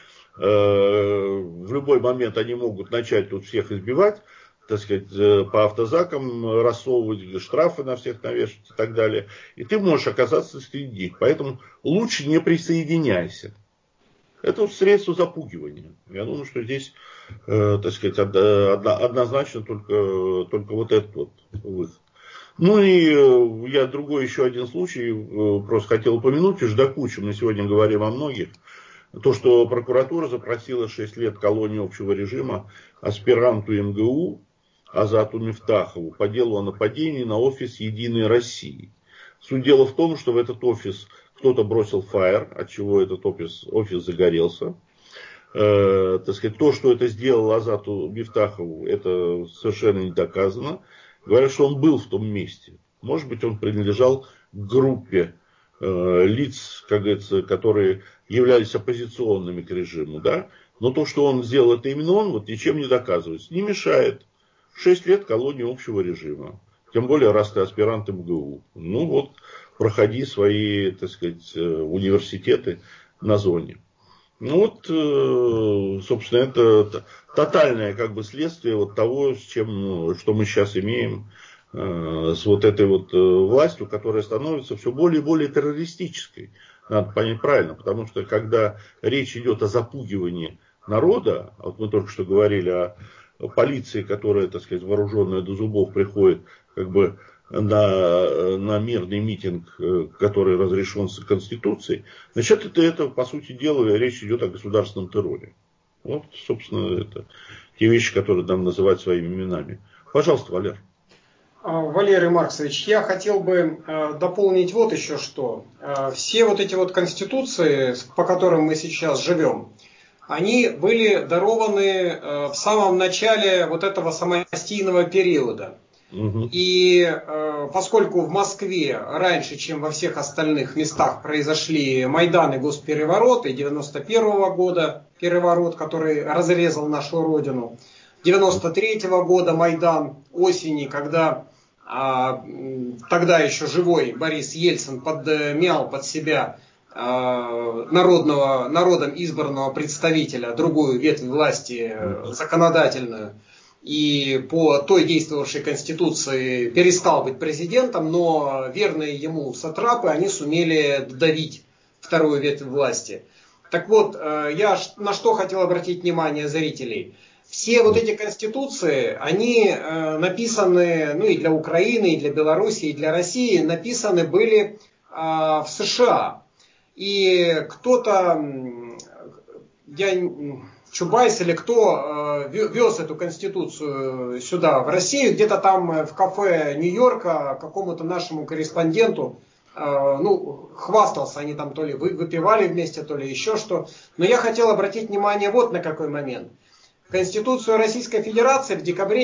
в любой момент они могут начать тут всех избивать, так сказать, по автозакам рассовывать, штрафы на всех навешивать и так далее. И ты можешь оказаться среди них. Поэтому лучше не присоединяйся. Это средство запугивания. Я думаю, что здесь, так сказать, однозначно только вот этот вот выход. Ну и я другой еще один случай просто хотел упомянуть, уж до кучи, мы сегодня говорим о многих. То, что прокуратура запросила 6 лет колонии общего режима аспиранту МГУ Азату Мифтахову по делу о нападении на офис «Единой России». Суть дела в том, что в этот офис кто-то бросил фаер, от чего этот офис загорелся. Так сказать, то, что это сделал Азату Мифтахову, это совершенно не доказано. Говорят, что он был в том месте. Может быть, он принадлежал к группе лиц, как говорится, которые являлись оппозиционными к режиму. Да? Но то, что он сделал, это именно он, вот ничем не доказывается. Не мешает. 6 лет колонии общего режима. Тем более, раз ты аспирант МГУ. Ну вот, проходи свои, так сказать, университеты на зоне. Ну вот, собственно, это тотальное как бы следствие вот того, что мы сейчас имеем с вот этой вот властью, которая становится все более и более террористической. Надо понять правильно, потому что когда речь идет о запугивании народа, вот мы только что говорили о полиции, которая, так сказать, вооруженная до зубов приходит как бы на мирный митинг, который разрешен с Конституцией, значит, это, по сути дела, речь идет о государственном терроре. Вот, собственно, это те вещи, которые нам называть своими именами. Пожалуйста, Валер. Валерий Марксович, я хотел бы дополнить вот еще что. Все вот эти вот конституции, по которым мы сейчас живем, они были дарованы в самом начале вот этого самостийного периода. И поскольку в Москве раньше, чем во всех остальных местах произошли Майданы, госперевороты, 91-го года переворот, который разрезал нашу родину, 93-го года Майдан осени, когда тогда еще живой Борис Ельцин подмял под себя народом избранного представителя, другую ветвь власти, законодательную, и по той действовавшей конституции перестал быть президентом, но верные ему сатрапы, они сумели додавить вторую ветвь власти. Так вот, я на что хотел обратить внимание зрителей. Все вот эти конституции, они написаны, ну и для Украины, и для Беларуси, и для России, написаны были в США. И кто-то, Чубайс или кто вез эту конституцию сюда, в Россию, где-то там в кафе Нью-Йорка какому-то нашему корреспонденту, хвастался, они там то ли выпивали вместе, то ли еще что. Но я хотел обратить внимание вот на какой момент. Конституцию Российской Федерации в декабре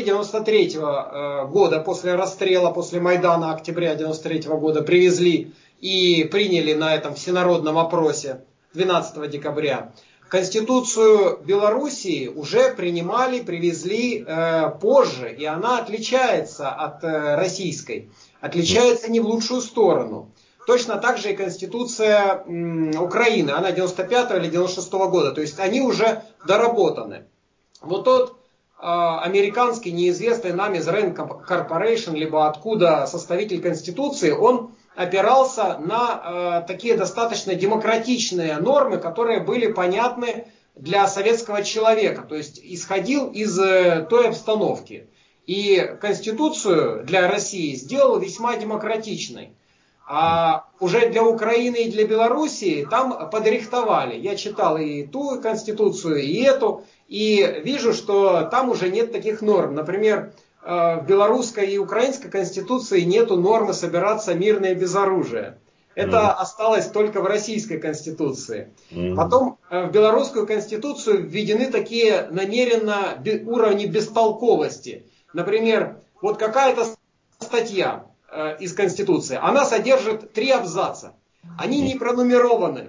93 года, после расстрела, после Майдана октября 93 года, привезли и приняли на этом всенародном опросе 12 декабря. Конституцию Белоруссии уже привезли позже, и она отличается от российской. Отличается не в лучшую сторону. Точно так же и Конституция Украины, она 95 или 96 года, то есть они уже доработаны. Вот тот американский, неизвестный нам из Rand Corporation, либо откуда составитель Конституции, он опирался на такие достаточно демократичные нормы, которые были понятны для советского человека. То есть исходил из той обстановки. И Конституцию для России сделал весьма демократичной. А уже для Украины и для Белоруссии там подрихтовали. Я читал и ту Конституцию, и эту. И вижу, что там уже нет таких норм. Например, в белорусской и украинской конституции нету нормы собираться мирно и без оружия. Это осталось только в российской конституции. Потом в белорусскую конституцию введены такие намеренно уровни бестолковости. Например, вот какая-то статья из конституции, она содержит 3 абзаца. Они не пронумерованы.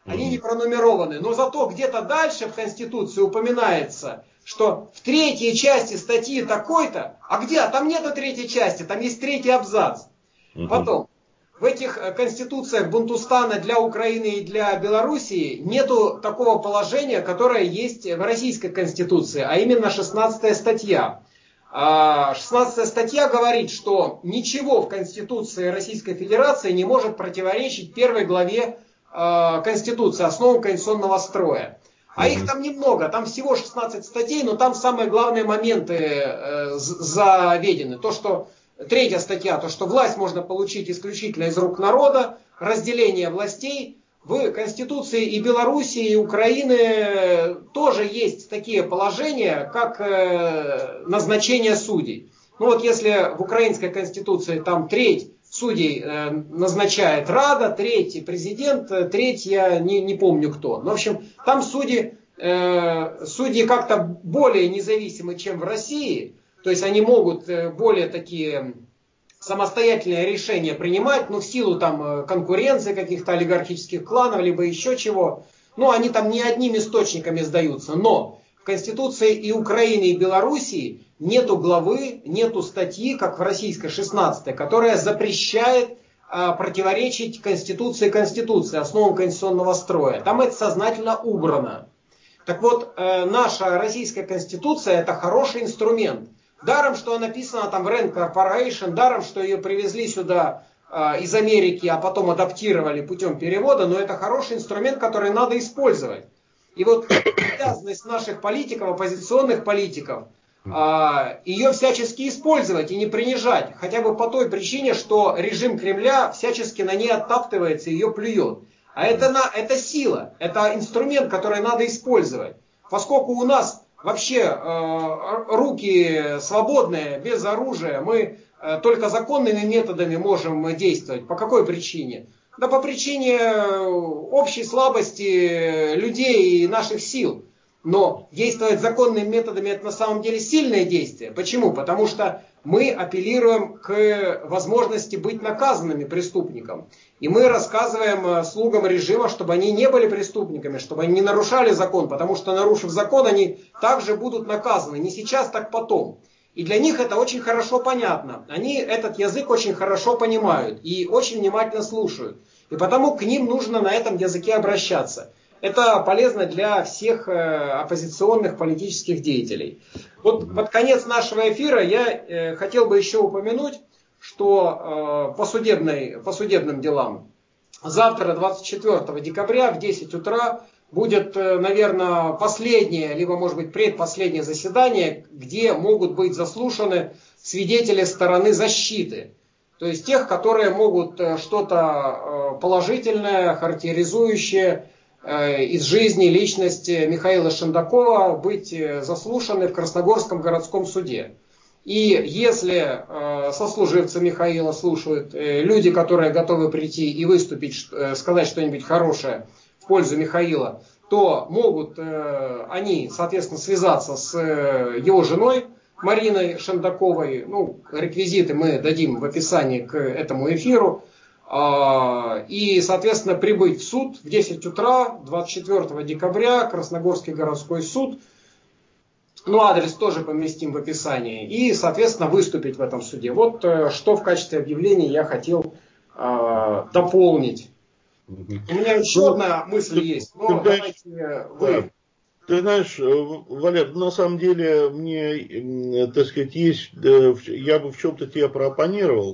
Но зато где-то дальше в Конституции упоминается, что в 3-й части статьи такой-то, а где? Там нету 3-й части, там есть 3-й абзац. Потом, в этих конституциях Бунтустана для Украины и для Белоруссии нету такого положения, которое есть в российской конституции, а именно 16-я статья. 16-я статья говорит, что ничего в Конституции Российской Федерации не может противоречить 1 главе Конституции, основам конституционного строя. А их там немного, там всего 16 статей, но там самые главные моменты заведены. То, что третья статья, то, что власть можно получить исключительно из рук народа, разделение властей. В Конституции и Белоруссии, и Украины тоже есть такие положения, как назначение судей. Ну вот если в украинской Конституции там треть судей назначает Рада, третий президент, третий я не помню кто. Ну, в общем, там судьи как-то более независимы, чем в России. То есть они могут более такие самостоятельные решения принимать, но в силу там конкуренции каких-то олигархических кланов, либо еще чего. Ну, они там не одними источниками сдаются. Но в Конституции и Украины, и Белоруссии нету главы, нету статьи, как в российской 16-й, которая запрещает противоречить Конституции, основам конституционного строя. Там это сознательно убрано. Так вот, наша российская Конституция это хороший инструмент. Даром, что она написана там в Rand Corporation, даром, что ее привезли сюда из Америки, а потом адаптировали путем перевода, но это хороший инструмент, который надо использовать. И вот обязанность наших политиков, оппозиционных политиков, ее всячески использовать и не принижать. Хотя бы по той причине, что режим Кремля всячески на ней оттаптывается и ее плюет. А это сила, это инструмент, который надо использовать. Поскольку у нас вообще руки свободные, без оружия, мы только законными методами можем действовать. По какой причине? Да по причине общей слабости людей и наших сил. Но действовать законными методами это на самом деле сильное действие. Почему? Потому что мы апеллируем к возможности быть наказанными преступникам. И мы рассказываем слугам режима, чтобы они не были преступниками, чтобы они не нарушали закон, потому что нарушив закон, они также будут наказаны. Не сейчас, так потом. И для них это очень хорошо понятно. Они этот язык очень хорошо понимают и очень внимательно слушают. И потому к ним нужно на этом языке обращаться. Это полезно для всех оппозиционных политических деятелей. Вот под конец нашего эфира я хотел бы еще упомянуть, что по судебным делам завтра, 24 декабря в 10 утра будет, наверное, последнее, либо, может быть, предпоследнее заседание, где могут быть заслушаны свидетели стороны защиты. То есть тех, которые могут что-то положительное, характеризующее из жизни, личности Михаила Шендакова быть заслушаны в Красногорском городском суде. И если сослуживцы Михаила слушают люди, которые готовы прийти и выступить, сказать что-нибудь хорошее в пользу Михаила, то могут они, соответственно, связаться с его женой Мариной Шендаковой. Ну, реквизиты мы дадим в описании к этому эфиру. И, соответственно, прибыть в суд в 10 утра 24 декабря, Красногорский городской суд. Ну, адрес тоже поместим в описании. И, соответственно, выступить в этом суде. Вот что в качестве объявления я хотел дополнить. У меня еще одна мысль есть. Но давайте вы. Ты знаешь, Валер, на самом деле мне, так сказать, есть, я бы в чем-то тебя прооппонировал.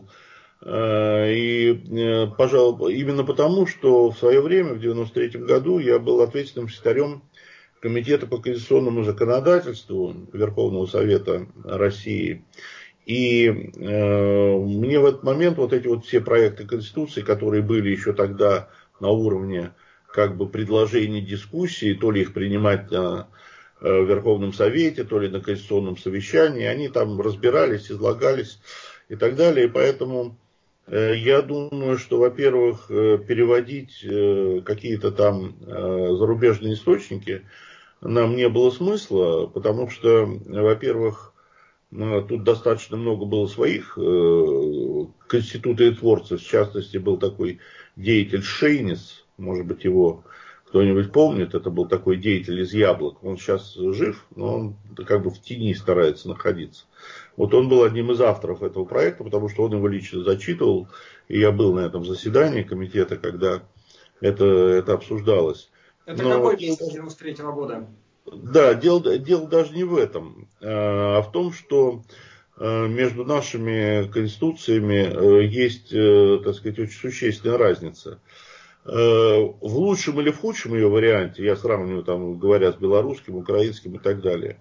И, пожалуй, именно потому, что в свое время, в 93 году, я был ответственным секретарем Комитета по конституционному законодательству Верховного Совета России. И мне в этот момент вот эти вот все проекты Конституции, которые были еще тогда на уровне как бы предложений, дискуссий, то ли их принимать на Верховном Совете, то ли на Конституционном совещании, они там разбирались, излагались и так далее. И поэтому я думаю, что, во-первых, переводить какие-то там зарубежные источники нам не было смысла, потому что, во-первых, тут достаточно много было своих конститутотворцев, в частности, был такой деятель Шейнис, может быть, его кто-нибудь помнит, это был такой деятель из Яблок, он сейчас жив, но он как бы в тени старается находиться. Вот он был одним из авторов этого проекта, потому что он его лично зачитывал, и я был на этом заседании комитета, когда это обсуждалось. Это какой день 93-го года? Да, дело даже не в этом, а в том, что между нашими конституциями есть, так сказать, очень существенная разница. в лучшем или в худшем ее варианте, я сравниваю, там, говоря с белорусским, украинским и так далее,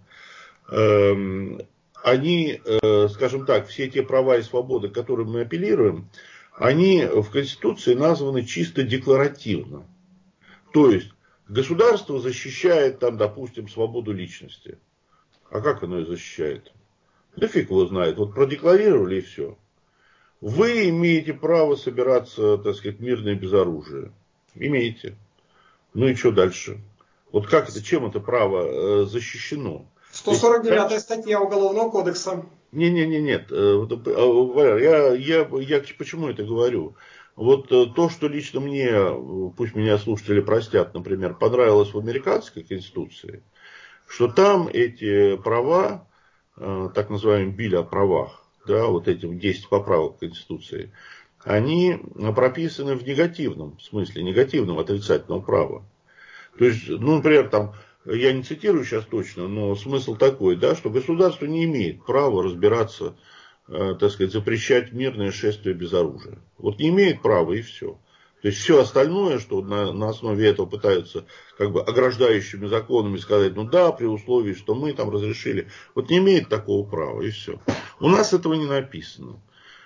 они, скажем так, все те права и свободы, к которым мы апеллируем, они в Конституции названы чисто декларативно. То есть государство защищает, там, допустим, свободу личности. А как оно ее защищает? Да фиг его знает. Вот продекларировали и все. Вы имеете право собираться, так сказать, мирно и без оружия. Имеете. Ну и что дальше? Вот как это, чем это право защищено? 149 статья Уголовного кодекса. Нет. Я почему это говорю? Вот то, что лично мне, пусть меня слушатели простят, например, понравилось в американской конституции, что там эти права, так называемый биль о правах, да, вот эти 10 поправок Конституции, они прописаны в негативном смысле, негативного отрицательного права. То есть, ну, например, там, я не цитирую сейчас точно, но смысл такой, да, что государство не имеет права разбираться, так сказать, запрещать мирное шествие без оружия. Вот не имеет права и все. То есть все остальное, что на основе этого пытаются как бы ограждающими законами сказать, ну да, при условии, что мы там разрешили, вот не имеет такого права и все. У нас этого не написано.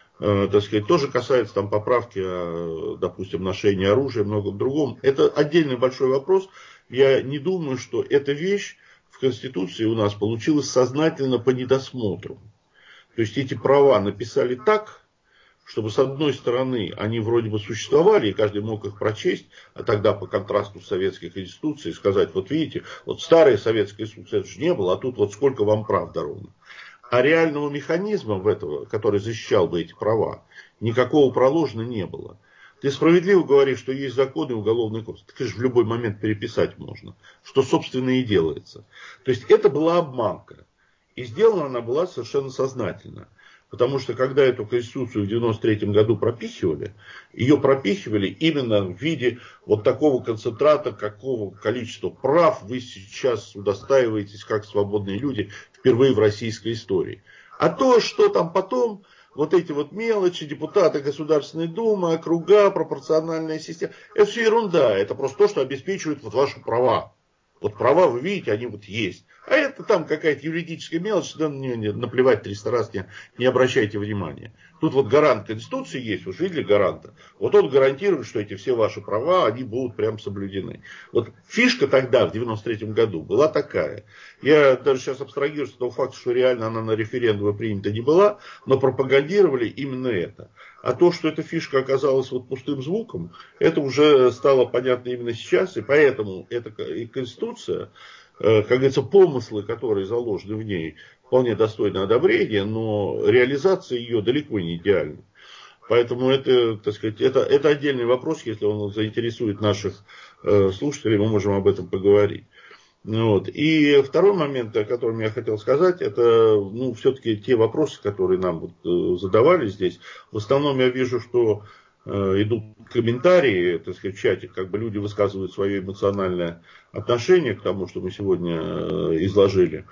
Так сказать, тоже касается там поправки, допустим, ношения оружия и многом другом. Это отдельный большой вопрос. Я не думаю, что эта вещь в Конституции у нас получилась сознательно по недосмотру. То есть эти права написали так, чтобы с одной стороны они вроде бы существовали, и каждый мог их прочесть, а тогда по контрасту с советской конституцией сказать, вот видите, вот старая советская конституция же не было, а тут вот сколько вам прав даровано. А реального механизма в этого, который защищал бы эти права, никакого проложено не было. Ты справедливо говоришь, что есть законы и уголовный кодекс. Так же в любой момент переписать можно. Что, собственно, и делается. То есть это была обманка. И сделана она была совершенно сознательно. Потому что когда эту Конституцию в 1993 году пропихивали, ее пропихивали именно в виде вот такого концентрата, какого количества прав вы сейчас удостаиваетесь как свободные люди впервые в российской истории. А то, что там потом, вот эти вот мелочи, депутаты Государственной Думы, округа, пропорциональная система, это все ерунда, это просто то, что обеспечивает вот ваши права. Вот права, вы видите, они вот есть. А это там какая-то юридическая мелочь, да, наплевать 300 раз, не обращайте внимания. Тут вот гарант Конституции есть, вы же видели гаранта. Вот он гарантирует, что эти все ваши права, они будут прям соблюдены. Вот фишка тогда, в 93 году, была такая. Я даже сейчас абстрагируюсь от того факта, что реально она на референдуме принята не была, но пропагандировали именно это. А то, что эта фишка оказалась вот пустым звуком, это уже стало понятно именно сейчас, и поэтому эта Конституция, как говорится, помыслы, которые заложены в ней, вполне достойны одобрения, но реализация ее далеко не идеальна. Поэтому это, так сказать, это отдельный вопрос, если он заинтересует наших слушателей, мы можем об этом поговорить. Вот. И второй момент, о котором я хотел сказать, это ну, все-таки те вопросы, которые нам вот, задавали здесь. В основном я вижу, что идут комментарии, так сказать, в чате, как бы люди высказывают свое эмоциональное отношение к тому, что мы сегодня изложили.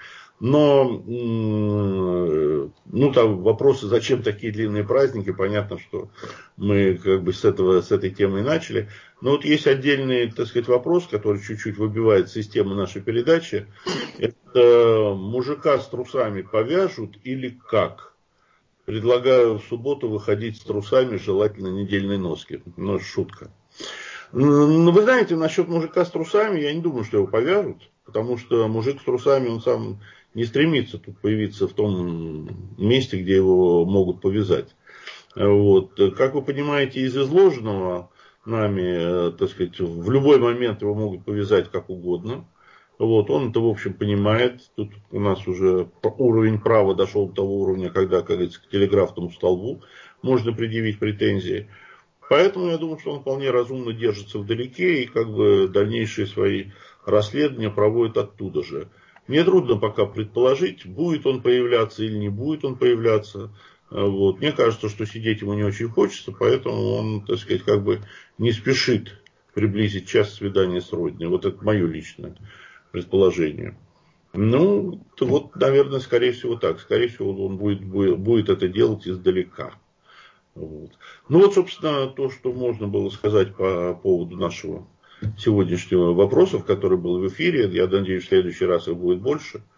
Но, ну, там вопросы, зачем такие длинные праздники, понятно, что мы как бы с этой темы начали. Но вот есть отдельный, так сказать, вопрос, который чуть-чуть выбивает систему нашей передачи. Это мужика с трусами повяжут или как? Предлагаю в субботу выходить с трусами, желательно недельной носки. Ну, шутка. Ну, вы знаете, насчет мужика с трусами, я не думаю, что его повяжут. Потому что мужик с трусами, он сам не стремится тут появиться в том месте, где его могут повязать. Вот. Как вы понимаете из изложенного нами, так сказать, в любой момент его могут повязать как угодно. Вот, он это, в общем, понимает. Тут у нас уже уровень права дошел до того уровня, когда, как говорится, к телеграфному столбу можно предъявить претензии. Поэтому я думаю, что он вполне разумно держится вдалеке и как бы дальнейшие свои расследования проводит оттуда же. Мне трудно пока предположить, будет он появляться или не будет он появляться. Вот. Мне кажется, что сидеть ему не очень хочется, поэтому он, так сказать, как бы не спешит приблизить час свидания с Родиной. Вот это мое личное предположение. Ну, вот, наверное, скорее всего так. Скорее всего, он будет это делать издалека. Вот. Ну вот, собственно, то, что можно было сказать по поводу нашего сегодняшнего вопроса, который был в эфире. Я надеюсь, в следующий раз их будет больше.